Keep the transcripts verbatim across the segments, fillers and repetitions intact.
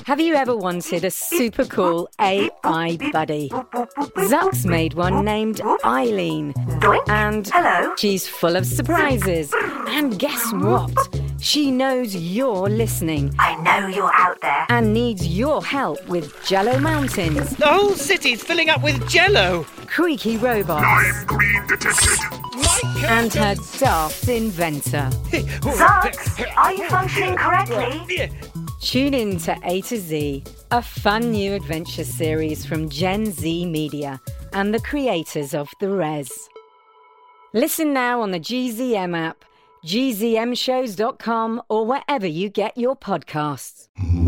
Have you ever wanted a super cool A I buddy? Zuck's made one named Eileen. And Hello? she's full of surprises. And guess what? She knows you're listening I know you're out there. and needs your help with Jello Mountains, The whole city's filling up with jello. creaky robots, I'm green detected. and her daft inventor. Zucks, are you functioning correctly? Tune in to A to Z, a fun new adventure series from Gen Z Media and the creators of The Res. Listen now on the G Z M app, G Z M shows dot com, or wherever you get your podcasts.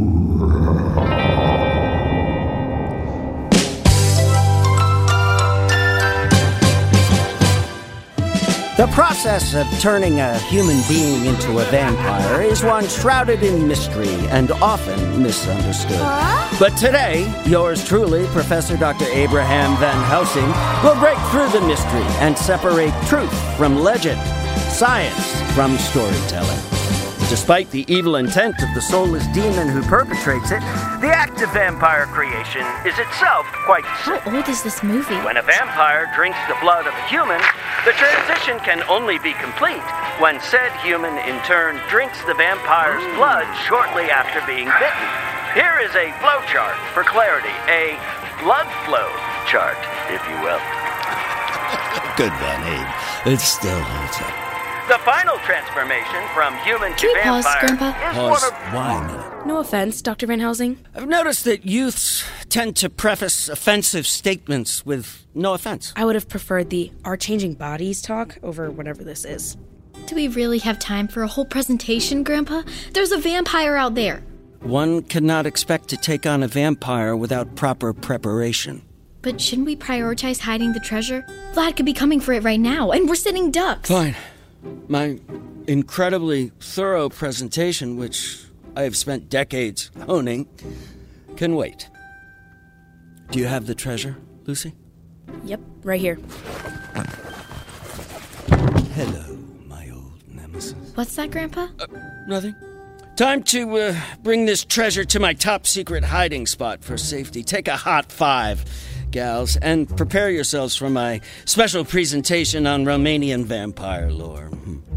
The process of turning a human being into a vampire is one shrouded in mystery and often misunderstood. But today, yours truly, Professor Doctor Abraham Van Helsing, will break through the mystery and separate truth from legend, science from storytelling. Despite the evil intent of the soulless demon who perpetrates it, the act of vampire creation is itself quite How simple. old is this movie? When a vampire drinks the blood of a human, the transition can only be complete when said human in turn drinks the vampire's blood shortly after being bitten. Here is a flow chart for clarity, a blood flow chart, if you will. Good one, Abe. It still holds up. The final transformation from human Can to we pause, vampire Grandpa? is Pause. one of... Why a minute? No offense, Doctor Van Helsing. I've noticed that youths tend to preface offensive statements with no offense. I would have preferred the our changing bodies talk over whatever this is. Do we really have time for a whole presentation, Grandpa? There's a vampire out there. One cannot expect to take on a vampire without proper preparation. But shouldn't we prioritize hiding the treasure? Vlad could be coming for it right now, and we're sitting ducks. Fine. My incredibly thorough presentation, which I have spent decades honing, can wait. Do you have the treasure, Lucy? Yep, right here. Hello, my old nemesis. What's that, Grandpa? Nothing. Time to uh, bring this treasure to my top secret hiding spot for safety. Take a hot five, gals, and prepare yourselves for my special presentation on Romanian vampire lore.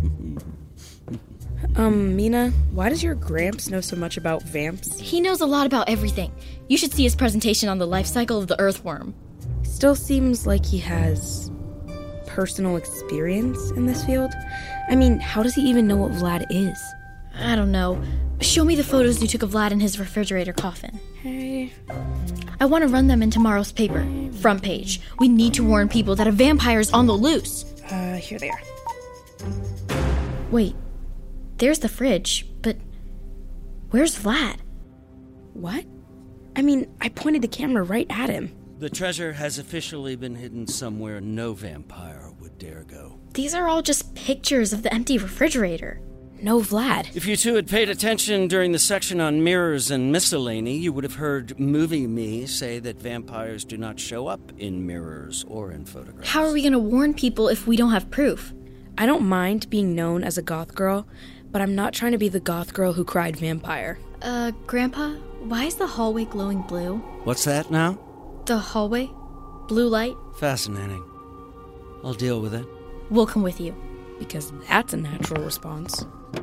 Um, Mina, why does your Gramps know so much about vamps? He knows a lot about everything. You should see his presentation on the life cycle of the earthworm. Still seems like he has personal experience in this field. I mean, how does he even know what Vlad is? I don't know. Show me the photos you took of Vlad in his refrigerator coffin. Hey. I want to run them in tomorrow's paper. Front page. We need to warn people that a vampire's on the loose. Uh, here they are. Wait. There's the fridge, but where's Vlad? What? I mean, I pointed the camera right at him. The treasure has officially been hidden somewhere no vampire would dare go. These are all just pictures of the empty refrigerator. No Vlad. If you two had paid attention during the section on mirrors and miscellany, you would have heard Movie Me say that vampires do not show up in mirrors or in photographs. How are we going to warn people if we don't have proof? I don't mind being known as a goth girl, but I'm not trying to be the goth girl who cried vampire. Uh, Grandpa, why is the hallway glowing blue? What's that now? The hallway? Blue light? Fascinating. I'll deal with it. We'll come with you. Because that's a natural response.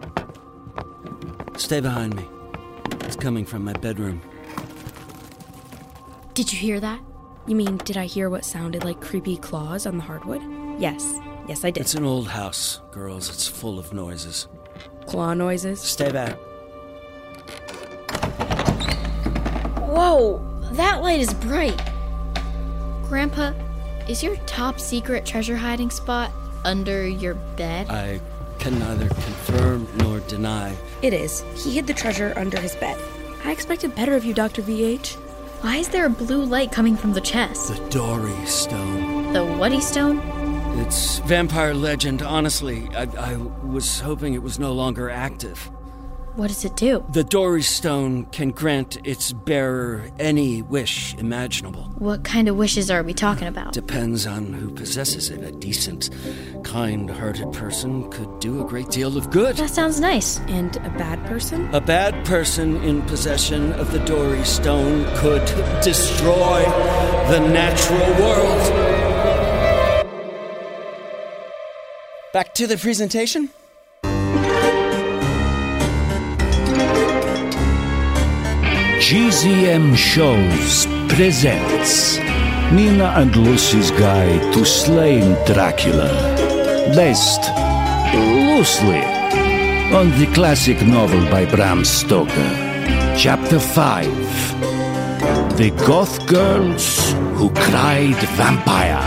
Stay behind me. It's coming from my bedroom. Did you hear that? You mean, did I hear what sounded like creepy claws on the hardwood? Yes. Yes, I did. It's an old house, girls. It's full of noises. Claw noises? Stay back. Whoa! That light is bright. Grandpa, is your top secret treasure hiding spot under your bed? I can neither confirm nor deny. It is. He hid the treasure under his bed. I expected better of you, Doctor V H. Why is there a blue light coming from the chest? The Dory Stone. The Whatty Stone? It's vampire legend, honestly. I, I was hoping it was no longer active. What does it do? The Dory Stone can grant its bearer any wish imaginable. What kind of wishes are we talking about? Depends on who possesses it. A decent, kind-hearted person could do a great deal of good. That sounds nice. And a bad person? A bad person in possession of the Dory Stone could destroy the natural world. Back to the presentation? G Z M Shows presents Nina and Lucy's Guide to Slaying Dracula, based loosely on the classic novel by Bram Stoker. Chapter five, The Goth Girls Who Cried Vampire.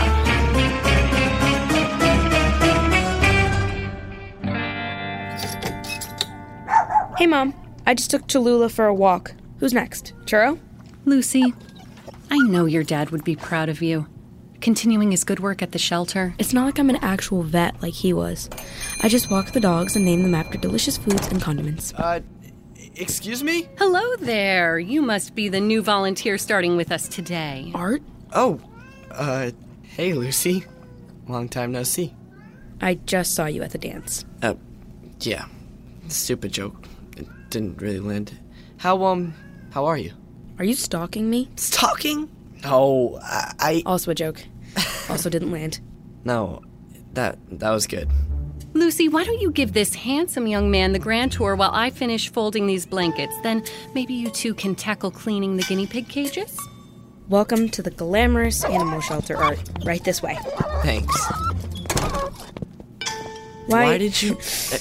Hey, Mom. I just took Cholula for a walk. Who's next? Churro? Lucy, I know your dad would be proud of you. Continuing his good work at the shelter. It's not like I'm an actual vet like he was. I just walk the dogs and name them after delicious foods and condiments. Uh, excuse me? Hello there. You must be the new volunteer starting with us today. Art? Oh, uh, hey, Lucy. Long time no see. I just saw you at the dance. Uh, yeah. Stupid joke. It didn't really land. How, um, how are you? Are you stalking me? Stalking? No, I... I... Also a joke. Also didn't land. No, that, that was good. Lucy, why don't you give this handsome young man the grand tour while I finish folding these blankets? Then maybe you two can tackle cleaning the guinea pig cages? Welcome to the glamorous animal shelter, Art. Right this way. Thanks. Why, Why did you... Uh,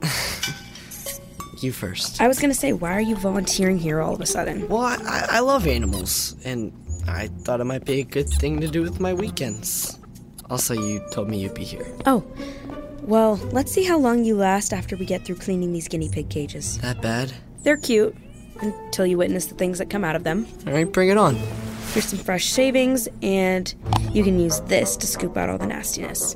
you first. I was gonna say, why are you volunteering here all of a sudden? Well, I, I love animals, and I thought it might be a good thing to do with my weekends. Also, you told me you'd be here. Oh. Well, let's see how long you last after we get through cleaning these guinea pig cages. That bad? They're cute, until you witness the things that come out of them. Alright, bring it on. Here's some fresh shavings, and you can use this to scoop out all the nastiness.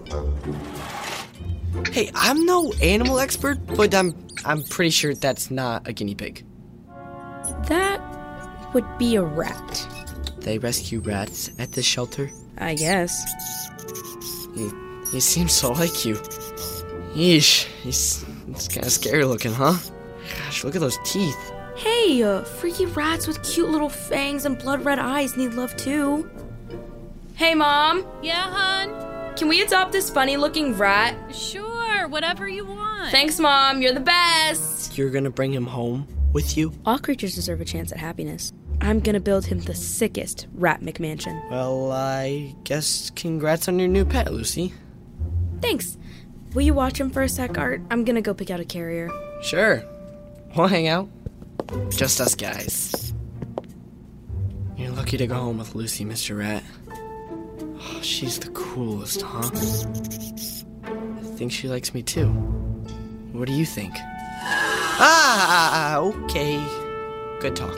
Hey, I'm no animal expert, but I'm I'm pretty sure that's not a guinea pig. That would be a rat. They rescue rats at this shelter? I guess. He, he seems so like you. Yeesh, he's, he's kind of scary looking, huh? Gosh, look at those teeth. Hey, uh, freaky rats with cute little fangs and blood red eyes need love too. Hey, Mom. Yeah, hon? Can we adopt this funny-looking rat? Sure, whatever you want. Thanks, Mom. You're the best. You're gonna bring him home with you? All creatures deserve a chance at happiness. I'm gonna build him the sickest rat McMansion. Well, I guess congrats on your new pet, Lucy. Thanks. Will you watch him for a sec, Art? I'm gonna go pick out a carrier. Sure. We'll hang out. Just us guys. You're lucky to go home with Lucy, Mister Rat. Oh, she's the coolest, huh? I think she likes me too. What do you think? Ah, okay. Good talk.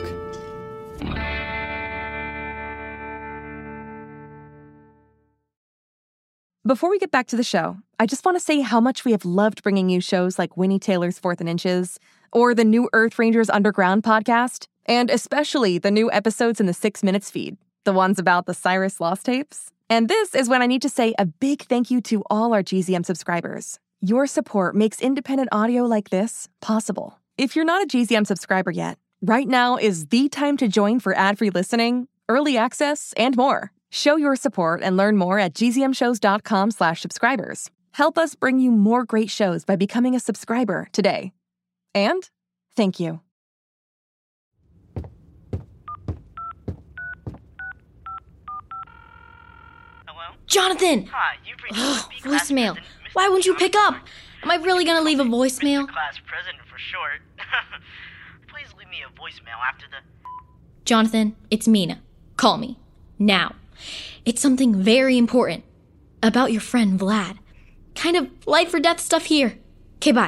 Before we get back to the show, I just want to say how much we have loved bringing you shows like Winnie Taylor's Fourth and Inches, or the new Earth Rangers Underground podcast, and especially the new episodes in the Six Minutes feed, the ones about the Cyrus Lost tapes. And this is when I need to say a big thank you to all our G Z M subscribers. Your support makes independent audio like this possible. If you're not a G Z M subscriber yet, right now is the time to join for ad-free listening, early access, and more. Show your support and learn more at gzmshows.com slash subscribers. Help us bring you more great shows by becoming a subscriber today. And thank you. Hello? Jonathan! Hi, you've reached Ugh, the class voicemail. president, Miss Why won't you pick up? Am I really gonna leave a voicemail? Mister Class president for short. Please leave me a voicemail after the... Jonathan, it's Mina. Call me. Now. It's something very important. About your friend Vlad. Kind of life or death stuff here. Okay, bye.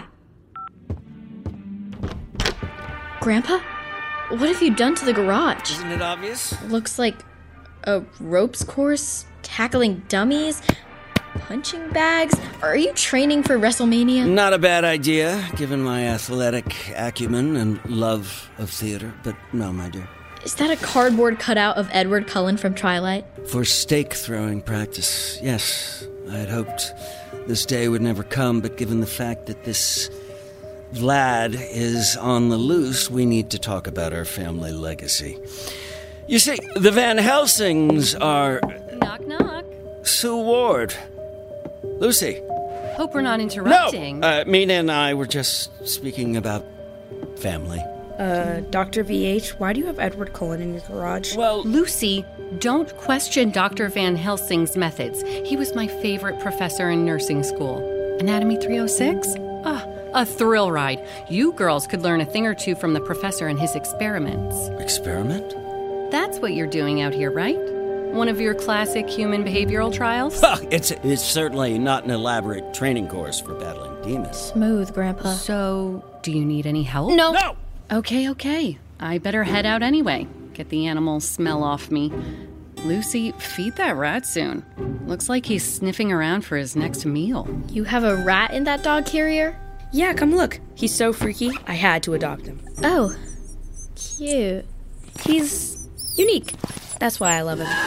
Grandpa? What have you done to the garage? Isn't it obvious? Looks like a ropes course, tackling dummies, punching bags? Are you training for WrestleMania? Not a bad idea, given my athletic acumen and love of theater, but no, my dear. Is that a cardboard cutout of Edward Cullen from Twilight? For stake throwing practice, yes. I had hoped this day would never come, but given the fact that this Vlad is on the loose, we need to talk about our family legacy. You see, the Van Helsings are... Knock, knock. Sue Ward. Lucy. Hope we're not interrupting. No, uh, Mina and I were just speaking about family. Uh, Doctor V H, why do you have Edward Cullen in your garage? Well, Lucy, don't question Doctor Van Helsing's methods. He was my favorite professor in nursing school. Anatomy three oh six? Ah, a thrill ride. You girls could learn a thing or two from the professor and his experiments. Experiment? That's what you're doing out here, right? One of your classic human behavioral trials? Well, it's, it's certainly not an elaborate training course for battling demons. Smooth, Grandpa. So, do you need any help? No. No! Okay, okay. I better head out anyway. Get the animal smell off me. Lucy, feed that rat soon. Looks like he's sniffing around for his next meal. You have a rat in that dog carrier? Yeah, come look. He's so freaky, I had to adopt him. Oh, cute. He's unique. That's why I love him.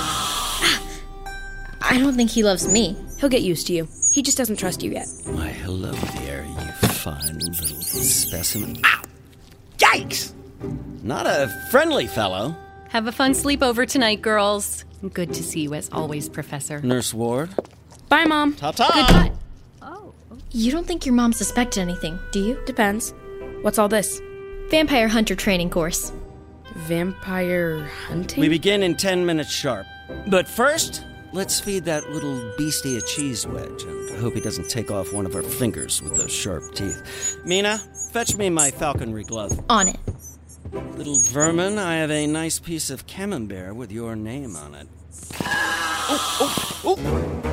I don't think he loves me. He'll get used to you. He just doesn't trust you yet. Why, hello there, you fine little specimen. Ow! Yikes! Not a friendly fellow. Have a fun sleepover tonight, girls. Good to see you as always, Professor. Nurse Ward. Bye, Mom. Ta-ta! Goodbye. Oh. You don't think your mom suspected anything, do you? Depends. What's all this? Vampire hunter training course. Vampire hunting? We begin in ten minutes sharp. But first, let's feed that little beastie a cheese wedge, and I hope he doesn't take off one of our fingers with those sharp teeth. Mina, fetch me my falconry glove. On it. Little vermin, I have a nice piece of camembert with your name on it. Oh, oh, oh!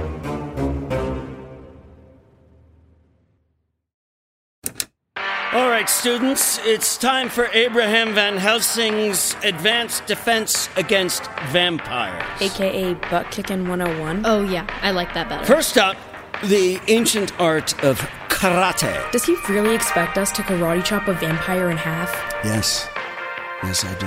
All right, students, it's time for Abraham Van Helsing's Advanced Defense Against Vampires. A K A Butt Kickin' one oh one. Oh, yeah, I like that better. First up, the ancient art of karate. Does he really expect us to karate chop a vampire in half? Yes. Yes, I do.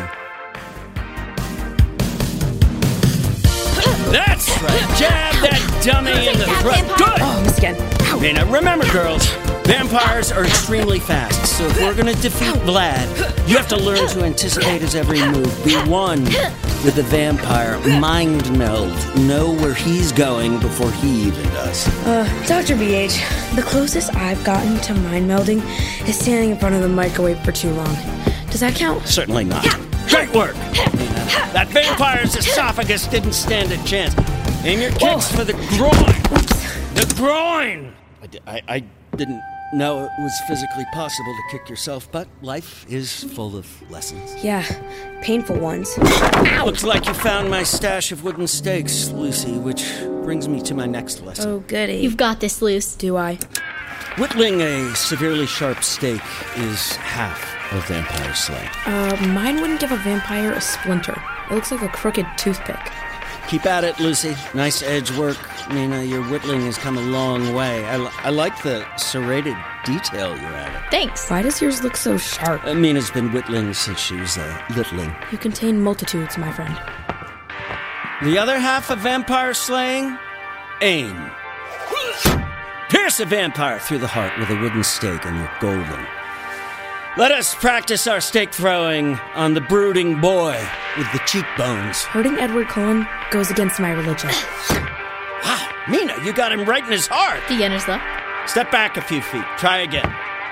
That's right. Jab that dummy in the throat. Good! Oh, miss again. Ow. Okay, now remember, girls, vampires are extremely fast, so if we're going to defeat Vlad, you have to learn to anticipate his every move. Be one with the vampire. Mind meld. Know where he's going before he even does. Uh, Doctor B H, the closest I've gotten to mind melding is standing in front of the microwave for too long. Does that count? Certainly not. Great work! That vampire's esophagus didn't stand a chance. Aim your kicks Whoa. for the groin! The groin! I, di- I, I didn't know it was physically possible to kick yourself, but life is full of lessons. Yeah, painful ones. Looks like you found my stash of wooden stakes, Lucy, which brings me to my next lesson. Oh, goody. You've got this, Luce. Do I? Whittling a severely sharp stake is half of vampire slaying. Uh, mine wouldn't give a vampire a splinter. It looks like a crooked toothpick. Keep at it, Lucy. Nice edge work. Nina, your whittling has come a long way. I, li- I like the serrated detail you're adding. Thanks. Why does yours look so sharp? Uh, Mina's been whittling since she was a littling. You contain multitudes, my friend. The other half of vampire slaying? Aim. Pierce a vampire through the heart with a wooden stake and you're golden. Let us practice our stake throwing on the brooding boy with the cheekbones. Hurting Edward Cullen goes against my religion. Wow, Mina, you got him right in his heart. Beginner's luck. Step back a few feet. Try again.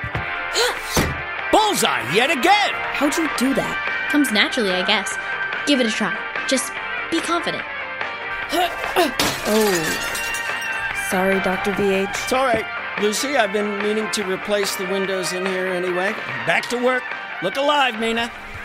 Bullseye, yet again. How'd you do that? Comes naturally, I guess. Give it a try. Just be confident. Oh. Sorry, Doctor V H. It's all right. Lucy, I've been meaning to replace the windows in here anyway. Back to work. Look alive, Mina.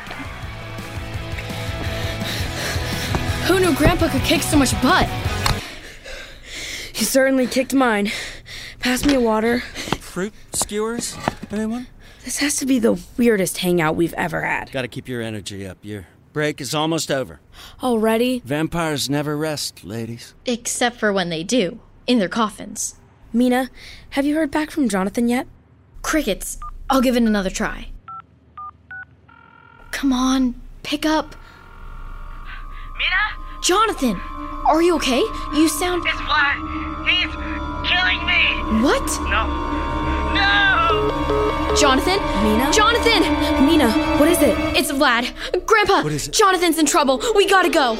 Who knew Grandpa could kick so much butt? He certainly kicked mine. Pass me a water. Fruit skewers? Anyone? This has to be the weirdest hangout we've ever had. Gotta keep your energy up. Your break is almost over. Already? Vampires never rest, ladies. Except for when they do. in their coffins. Mina, have you heard back from Jonathan yet? Crickets. I'll give it another try. Come on, pick up. Mina? Jonathan, are you okay? You sound... It's Vlad. He's killing me. What? No. No! Jonathan? Mina? Jonathan! Mina, what is it? It's Vlad. Grandpa! What is it? Jonathan's in trouble. We gotta go.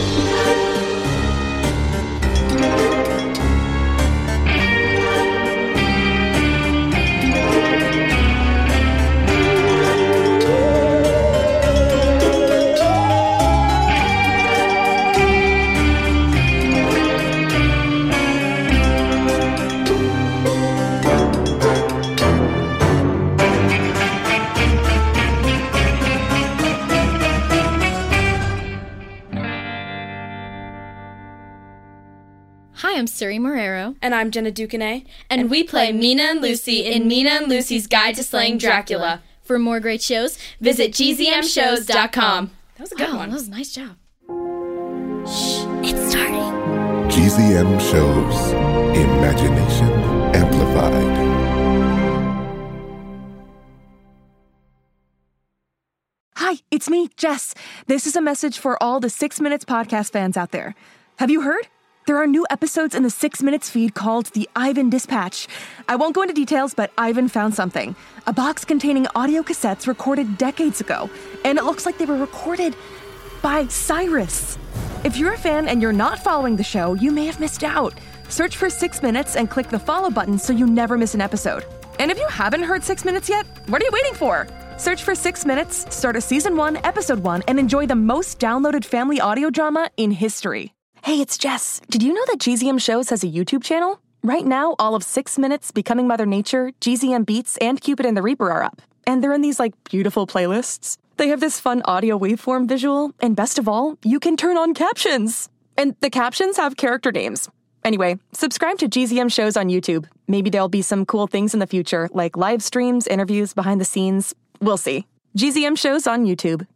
Hi, I'm Suri Marrero. And I'm Jenna Ducanay. And, and we play Mina and Lucy in Mina and Lucy's Guide to Slaying Dracula. For more great shows, visit G Z M shows dot com. That was a good oh, one. That was a nice job. Shh, it's starting. G Z M Shows. Imagination Amplified. Hi, it's me, Jess. This is a message for all the Six Minutes podcast fans out there. Have you heard? There are new episodes in the Six Minutes feed called the Ivan Dispatch. I won't go into details, but Ivan found something. A box containing audio cassettes recorded decades ago. And it looks like they were recorded by Cyrus. If you're a fan and you're not following the show, you may have missed out. Search for Six Minutes and click the follow button so you never miss an episode. And if you haven't heard Six Minutes yet, what are you waiting for? Search for Six Minutes, start a season one, episode one, and enjoy the most downloaded family audio drama in history. Hey, it's Jess. Did you know that G Z M Shows has a YouTube channel? Right now, all of Six Minutes, Becoming Mother Nature, G Z M Beats, and Cupid and the Reaper are up. And they're in these, like, beautiful playlists. They have this fun audio waveform visual, and best of all, you can turn on captions. And the captions have character names. Anyway, subscribe to G Z M Shows on YouTube. Maybe there'll be some cool things in the future, like live streams, interviews, behind the scenes. We'll see. G Z M Shows on YouTube.